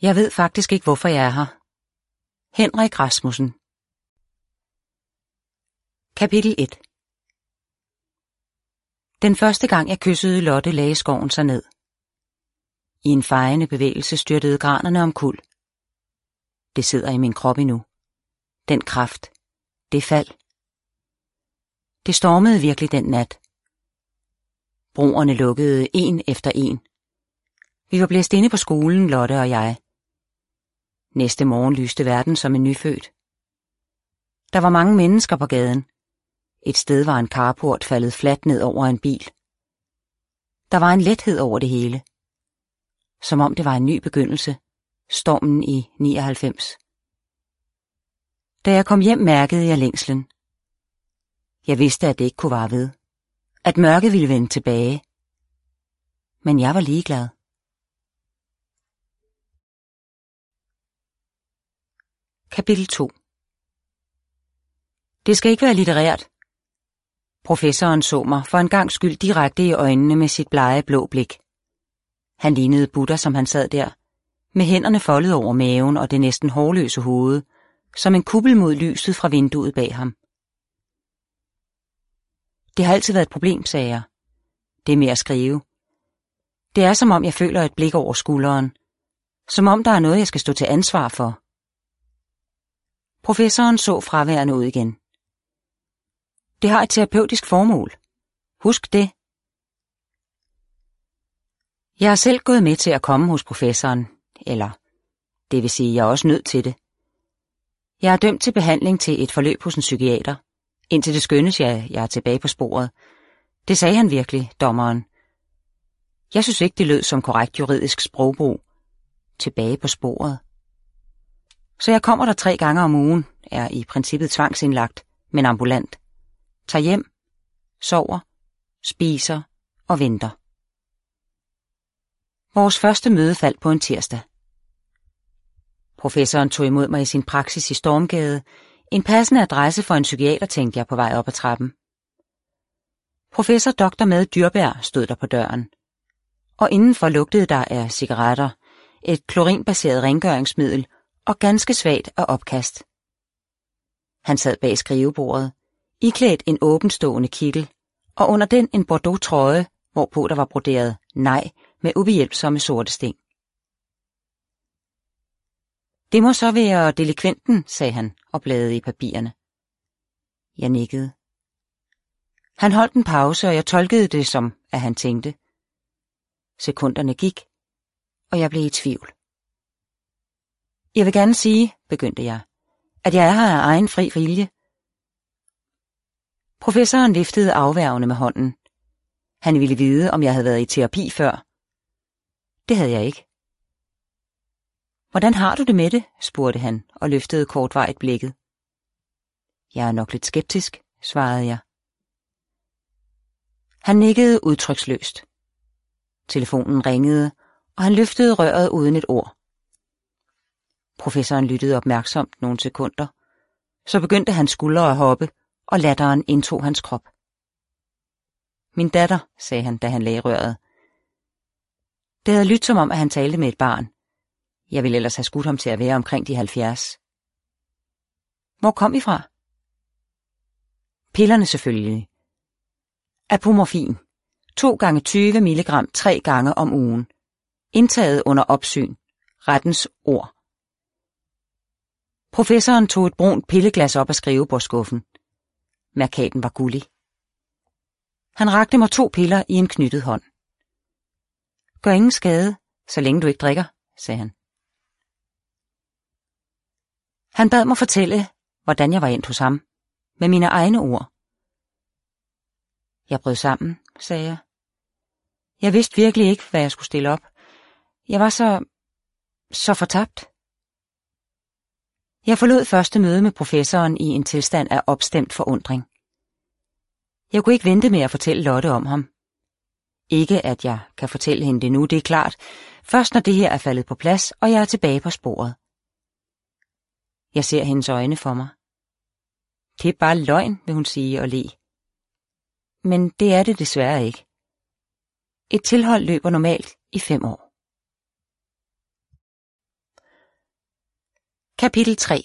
Jeg ved faktisk ikke, hvorfor jeg er her. Henrik Rasmussen. Kapitel 1. Den første gang jeg kyssede Lotte, lagde skoven sig ned. I en fejende bevægelse styrtede granerne omkuld. Det sidder i min krop endnu. Den kraft. Det fald. Det stormede virkelig den nat. Broerne lukkede en efter en. Vi var blæst inde på skolen, Lotte og jeg. Næste morgen lyste verden som en nyfødt. Der var mange mennesker på gaden. Et sted var en carport faldet fladt ned over en bil. Der var en lethed over det hele. Som om det var en ny begyndelse. Stormen i 99. Da jeg kom hjem, mærkede jeg længslen. Jeg vidste, at det ikke kunne vare ved. At mørket ville vende tilbage. Men jeg var ligeglad. Kapitel 2. Det skal ikke være litterært. Professoren så mig for en gangs skyld direkte i øjnene med sit blege blå blik. Han lignede Buddha, som han sad der, med hænderne foldet over maven og det næsten hårløse hoved, som en kuppel mod lyset fra vinduet bag ham. Det har altid været et problem, sagde jeg. Det med at skrive. Det er som om jeg føler et blik over skulderen. Som om der er noget, jeg skal stå til ansvar for. Professoren så fraværende ud igen. Det har et terapeutisk formål. Husk det. Jeg har selv gået med til at komme hos professoren, eller det vil sige, jeg er også nødt til det. Jeg er dømt til behandling til et forløb hos en psykiater, indtil det skønnes, jeg er tilbage på sporet. Det sagde han virkelig, dommeren. Jeg synes ikke, det lød som korrekt juridisk sprogbrug. Tilbage på sporet. Så jeg kommer der 3 gange om ugen, er i princippet tvangsindlagt, men ambulant. Tager hjem, sover, spiser og venter. Vores første møde faldt på en tirsdag. Professoren tog imod mig i sin praksis i Stormgade. En passende adresse for en psykiater, tænkte jeg på vej op ad trappen. Professor Dr. Mad Dyrbjerg stod der på døren. Og indenfor lugtede der af cigaretter, et klorinbaseret rengøringsmiddel og ganske svagt af opkast. Han sad bag skrivebordet, iklædt en åbenstående kittel, og under den en bordeaux trøje, hvorpå der var broderet nej med ubehjælpsomme sorte sting. Det må så være delikventen, sagde han og bladede i papirerne. Jeg nikkede. Han holdt en pause, og jeg tolkede det som, at han tænkte. Sekunderne gik, og jeg blev i tvivl. Jeg vil gerne sige, begyndte jeg, at jeg er her af egen fri vilje. Professoren viftede afværgende med hånden. Han ville vide, om jeg havde været i terapi før. Det havde jeg ikke. Hvordan har du det med det? Spurgte han og løftede kortvarigt blikket. Jeg er nok lidt skeptisk, svarede jeg. Han nikkede udtryksløst. Telefonen ringede, og han løftede røret uden et ord. Professoren lyttede opmærksomt nogle sekunder. Så begyndte hans skuldre at hoppe, og latteren indtog hans krop. Min datter, sagde han, da han lagde røret. Det havde lyttet som om, at han talte med et barn. Jeg ville ellers have skudt ham til at være omkring de 70. Hvor kom I fra? Pillerne selvfølgelig. Apomorfin. 2 gange 20 milligram 3 gange om ugen. Indtaget under opsyn. Rettens ord. Professoren tog et brunt pilleglas op af skrivebordskuffen. Mærkaten var gullig. Han rakte mig 2 piller i en knyttet hånd. Gør ingen skade, så længe du ikke drikker, sagde han. Han bad mig fortælle, hvordan jeg var endt hos ham, med mine egne ord. Jeg brød sammen, sagde jeg. Jeg vidste virkelig ikke, hvad jeg skulle stille op. Jeg var så fortabt. Jeg forlod første møde med professoren i en tilstand af opstemt forundring. Jeg kunne ikke vente med at fortælle Lotte om ham. Ikke at jeg kan fortælle hende det nu, det er klart. Først når det her er faldet på plads, og jeg er tilbage på sporet. Jeg ser hendes øjne for mig. Det er bare løgn, vil hun sige og le. Men det er det desværre ikke. Et tilhold løber normalt i 5 år. Kapitel 3.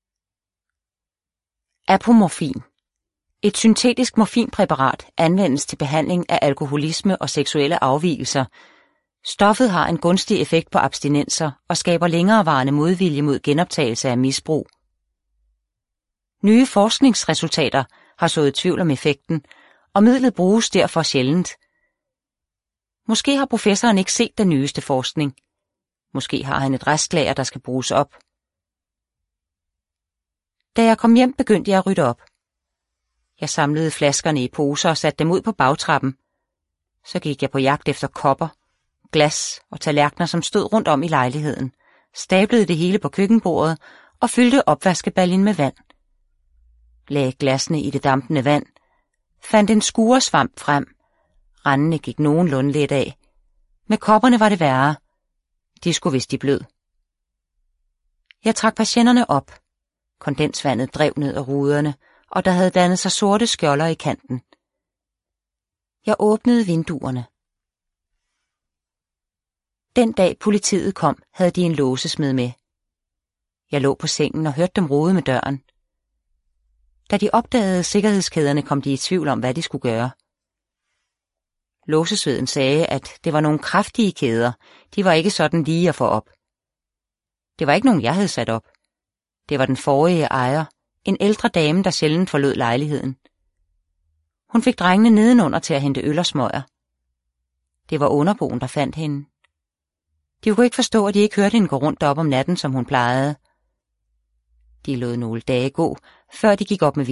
Apomorfin. Et syntetisk morfinpræparat anvendes til behandling af alkoholisme og seksuelle afvigelser. Stoffet har en gunstig effekt på abstinenser og skaber længerevarende modvilje mod genoptagelse af misbrug. Nye forskningsresultater har sået tvivl om effekten, og midlet bruges derfor sjældent. Måske har professoren ikke set den nyeste forskning. Måske har han et restlager, der skal bruges op. Da jeg kom hjem, begyndte jeg at rydde op. Jeg samlede flaskerne i poser og satte dem ud på bagtrappen. Så gik jeg på jagt efter kopper, glas og tallerkener, som stod rundt om i lejligheden, stablede det hele på køkkenbordet og fyldte opvaskebaljen med vand. Lagde glasene i det dampende vand, fandt en skuresvamp frem. Rendene gik nogenlunde let af. Med kopperne var det værre. De skulle vist i blød. Jeg trak patienterne op. Kondensvandet drev ned ad ruderne, og der havde dannet sig sorte skjolder i kanten. Jeg åbnede vinduerne. Den dag politiet kom, havde de en låsesmed med. Jeg lå på sengen og hørte dem rode med døren. Da de opdagede sikkerhedskæderne, kom de i tvivl om, hvad de skulle gøre. Låsesveden sagde, at det var nogle kraftige kæder. De var ikke sådan lige at få op. Det var ikke nogen, jeg havde sat op. Det var den forrige ejer, en ældre dame, der sjældent forlod lejligheden. Hun fik drengene nedenunder til at hente øl og smøger. Det var underboen, der fandt hende. De kunne ikke forstå, at de ikke hørte hende gå rundt op om natten, som hun plejede. De lod nogle dage gå, før de gik op med